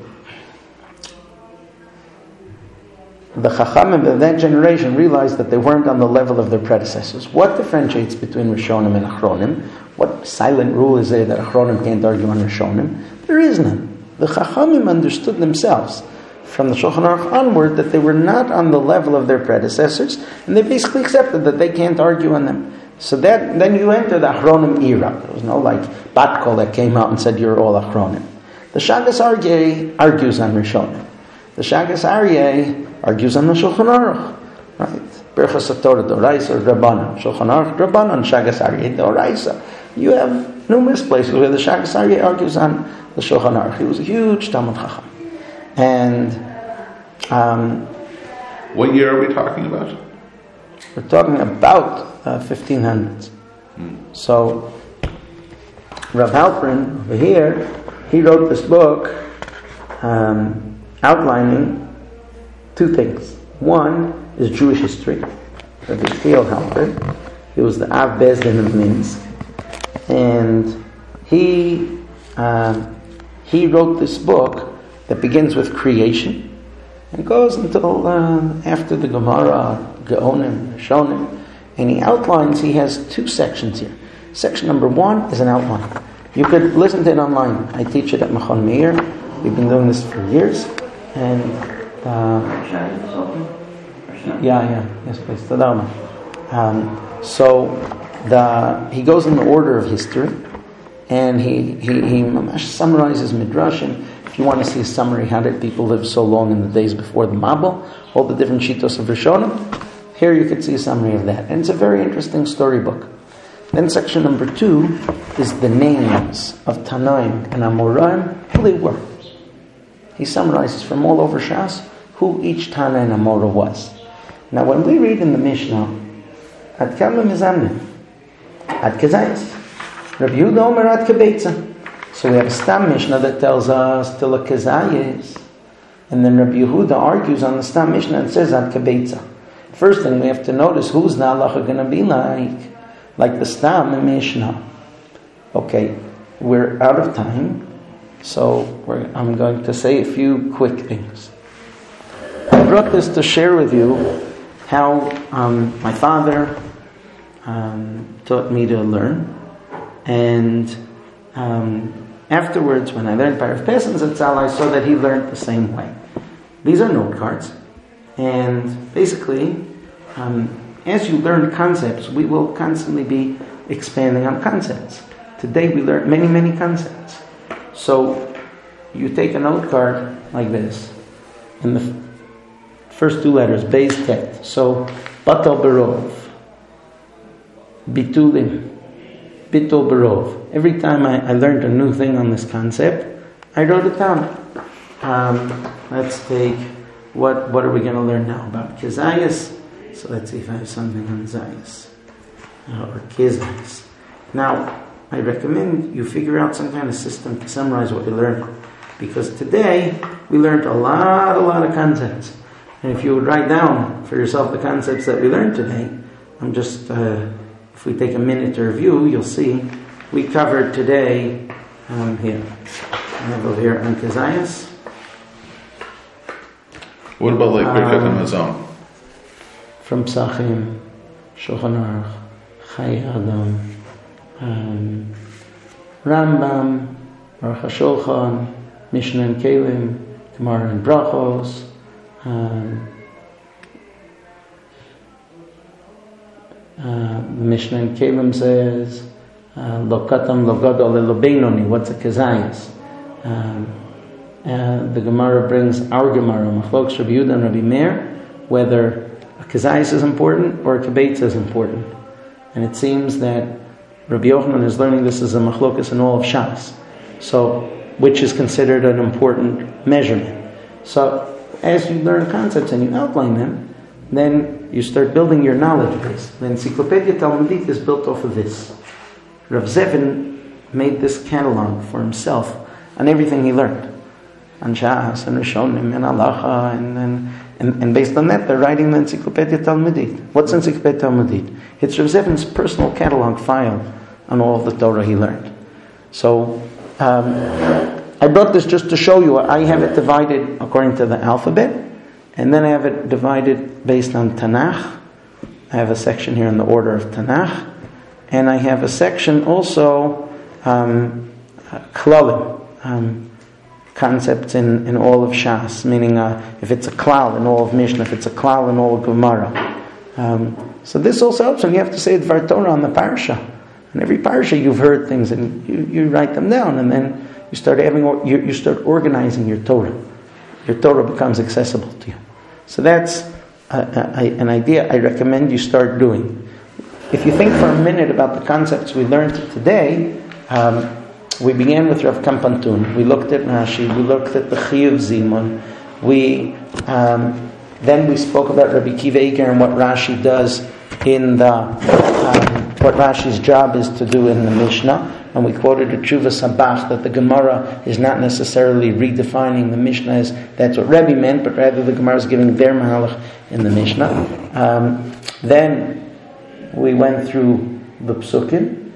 the Chachamim of that generation realized that they weren't on the level of their predecessors. What differentiates between Rishonim and Achronim? What silent rule is there that Achronim can't argue on Rishonim? There is none. The Chachamim understood themselves from the Shulchan Aruch onward that they were not on the level of their predecessors, and they basically accepted that they can't argue on them. So that then you enter the Achronim era. There was no like Bat Kol that came out and said you're all Achronim. The Shagas Aryeh argues on Rishonim. The Shagas Aryeh argues on the Shulchan Aruch, right? Berachos HaTorah D'Oraisa, Rabbanan. Shulchan Aruch, Rabbanan. Shagas Aryeh, D'Oraisa. You have numerous places where the Shagas Aryeh argues on the Shulchan Aruch. He was a huge Talmud Chacham. And um, what year are we talking about? We're talking about uh, fifteen hundreds. Hmm. So Rav Halpern over here, he wrote this book um, outlining two things. One is Jewish history. Rabbi Yechiel Halpern, he was the Av Beis Din of Minsk, and he um, he wrote this book that begins with creation and goes until uh, after the Gemara, Geonim, Shonim, and he outlines. He has two sections here. Section number one is an outline. You could listen to it online. I teach it at Machon Meir. We've been doing this for years, and. Uh, yeah, yeah, yes, please. Um, so the he goes in the order of history, and he he, he summarizes midrashim. If you want to see a summary, how did people live so long in the days before the Mabul, all the different shitos of Rishonim, here you could see a summary of that, and it's a very interesting storybook. Then section number two is the names of Tanaim and Amoraim, who they were. He summarizes from all over Shas who each Tana and Amora was. Now, when we read in the Mishnah, Ad Kama Mizamnim, Ad Kezayis, Rabbi Yehuda Omer Ad Kebeitza. So we have a Stam Mishnah that tells us till a Kezayis, and then Rabbi Yehuda argues on the Stam Mishnah and says Ad Kebeitza. First thing we have to notice, who's the halacha going to be like? Like the Stam Mishnah. Okay, we're out of time. So we're, I'm going to say a few quick things. I brought this to share with you how um, my father um, taught me to learn, and um, afterwards, when I learned by Rav Pesach Zatzal, I saw that he learned the same way. These are note cards, and basically, um, as you learn concepts, we will constantly be expanding on concepts. Today, we learned many, many concepts. So, you take a note card like this, and the f- first two letters, Beis Tet. So, Batal Berov, Bitulim, Bitul Berov. Every time I, I learned a new thing on this concept, I wrote it down. Um, let's take, what what are we going to learn now about Kezayis? So let's see if I have something on Zayis. Uh, or Kezayis. Now, I recommend you figure out some kind of system to summarize what you learned. Because today, we learned a lot, a lot of concepts. And if you would write down for yourself the concepts that we learned today, I'm just, uh, if we take a minute to review, you'll see we covered today, um, here. I have over here on Kezayis. What about like Birkat HaMazon? From Psachim, Shulchan Aruch, Chai Adam, um, Rambam, Aruch HaShulchan, Mishnah and Kelim, Gemara and Brachos, um, uh, Mishnah and Kelim says, Lo Katam Lo Gadol Lo Beinoni, what's a Kezayis? Um, uh, the Gemara brings our Gemara, Machlokes Rabbi Yehuda and Rabbi Meir, whether a Kazayis is important or a Kibetza is important. And it seems that Rabbi Yochanan is learning this as a Machlokas in all of Shas. So, which is considered an important measurement. So, as you learn concepts and you outline them, then you start building your knowledge base. The Encyclopedia Talmudit is built off of this. Rav Zevin made this catalog for himself on everything he learned. On Shas and Rishonim and Halacha and, and, and, and based on that they're writing the Encyclopedia Talmudit. What's Encyclopedia Talmudit? It's Rav Zevin's personal catalog file on all of the Torah he learned. So, um, I brought this just to show you. I have it divided according to the alphabet, and then I have it divided based on Tanakh. I have a section here in the order of Tanakh, and I have a section also um, klalim, um, concepts in, in all of Shas, meaning uh, if it's a klal in all of Mishnah, if it's a klal in all of Gemara. Um, so this also helps when you have to say Dvar Torah on the parsha. In every parsha you've heard things and you, you write them down, and then you start having you, you start organizing your Torah. Your Torah becomes accessible to you. So that's a, a, an idea I recommend you start doing. If you think for a minute about the concepts we learned today, um, we began with Rav Kampantun. We looked at Rashi. We looked at the Chiyuv Zimun. We um, then we spoke about Rabbi Kiva Eiger and what Rashi does in the um, what Rashi's job is to do in the Mishnah. And we quoted a Tshuva Sabach that the Gemara is not necessarily redefining the Mishnah as that's what Rebbe meant, but rather the Gemara is giving their mahalach in the Mishnah. Um, then we went through the Psukim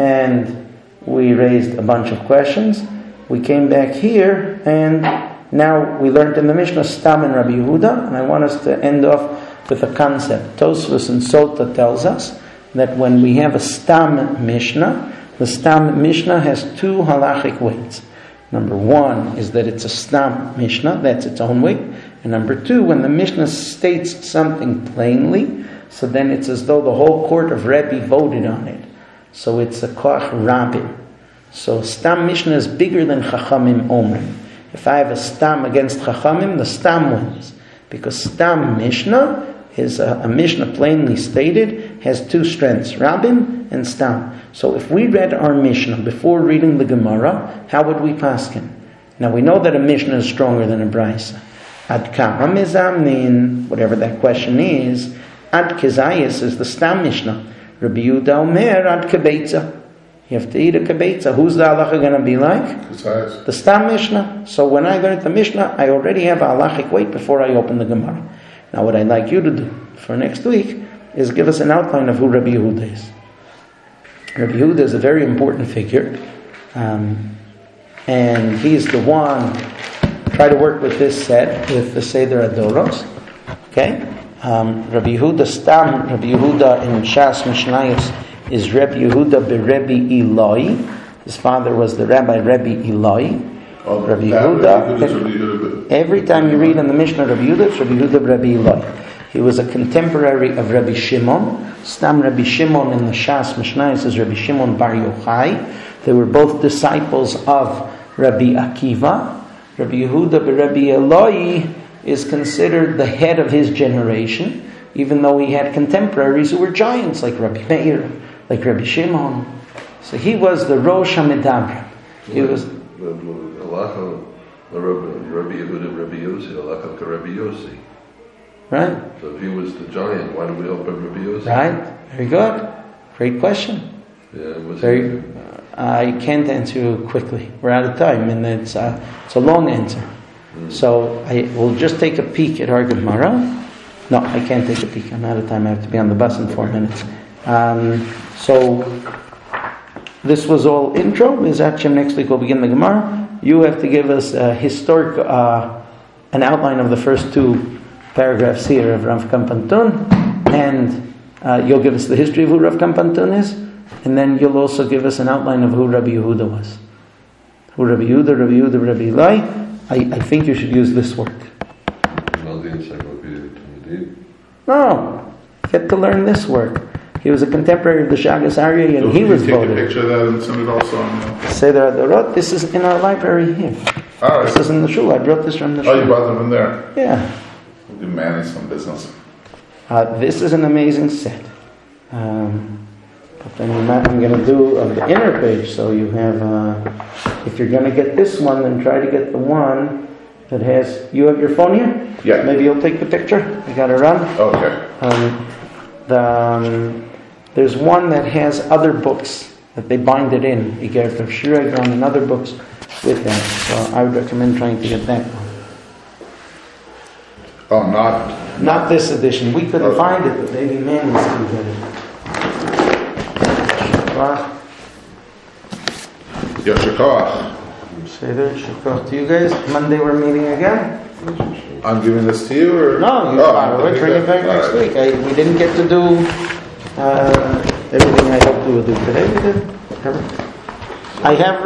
and we raised a bunch of questions. We came back here and now we learned in the Mishnah Stam and Rabbi Yehuda, and I want us to end off with a concept. Tosfos and Sota tells us that when we have a Stam Mishnah, the Stam Mishnah has two halachic weights. Number one is that it's a Stam Mishnah, that's its own weight. And number two, when the Mishnah states something plainly, so then it's as though the whole court of Rebbe voted on it. So it's a Koach Rabin. So Stam Mishnah is bigger than Chachamim Omrim. If I have a Stam against Chachamim, the Stam wins. Because Stam Mishnah is a, a Mishnah plainly stated, has two strengths, Rabin and Stam. So if we read our Mishnah before reading the Gemara, how would we paskin? Now we know that a Mishnah is stronger than a Braisa. Ad kama mizamnin, whatever that question is, ad kezayis is the Stam Mishnah. Rabbi Yehuda Omer ad kebetza. You have to eat a kebetza. Who's the halacha going to be like? Kezayis. The Stam Mishnah. So when I learned the Mishnah, I already have a halachic weight before I open the Gemara. Now what I'd like you to do for next week is give us an outline of who Rabbi Yehuda is. Rabbi Yehuda is a very important figure, um, and he's the one. Try to work with this set with the Seder Adoros. Okay, um, Rabbi Yehuda Stam. Rabbi Yehuda in Shas Mishnayos is Rabbi Yehuda beRebbi Eloi. His father was the Rabbi Rebbe Eloi. Oh, Rabbi Yehuda. Every, every time you read in the Mishnah Rabbi Yehuda, it's Rabbi Yehuda beRebbi Eloi. He was a contemporary of Rabbi Shimon. Stam Rabbi Shimon in the Shas Mishnayos is Rabbi Shimon Bar Yochai. They were both disciples of Rabbi Akiva. Rabbi Yehuda beRebbi Eloi is considered the head of his generation, even though he had contemporaries who were giants like Rabbi Meir, like Rabbi Shimon. So he was the Rosh HaMedabrim. He was Rabbi Yehuda, Rabbi Yossi, Alacham ka Rabbi Yossi. Right. So if he was the giant, why do we help Rabbi Yossi? Right. Very good. Great question. Yeah, was Very. Uh, I can't answer you quickly. We're out of time, and it's uh, it's a long answer. Mm. So I will just take a peek at our Gemara. No, I can't take a peek. I'm out of time. I have to be on the bus in four minutes. Um, so this was all intro. Mizat Shem, next week we'll begin the Gemara. You have to give us a historic, uh, an outline of the first two paragraphs here of Rav Kampantun, and uh, you'll give us the history of who Rav Kampantun is, and then you'll also give us an outline of who Rabbi Yehuda was. Who Rabbi Yehuda, Rabbi Yehuda, Rabbi Eloi. I, I think you should use this work. Not the Encyclopedia Talmudit. No, get to learn this work. He was a contemporary of the Shagas Aryeh, and So he was take voted. a picture of that and send it also on. Seder Adorot. This is in our library here. All This right. is in the shul. I brought this from the Oh, you shul. brought them in there. Yeah. You manage some business. Uh, this is an amazing set. Um, but then you might, I'm going to do of the inner page. So you have, uh, if you're going to get this one, then try to get the one that has. You have your phone here? Yeah. Maybe you'll take the picture. I got to run. Okay. Um, the, um, there's one that has other books that they bind it in. Iger of Shiragon and other books with that. So I would recommend trying to get that one. Oh, not. Not this edition. We couldn't Okay. find it, but maybe Manny's can get it. Well, Yoshikoach. say there, shukra to you guys. Monday we're meeting again. I'm giving this to you, or No, you oh, borrow it. okay. Bring it back All next right. week. I, we didn't get to do uh, everything I hoped we would do today. We did. I have.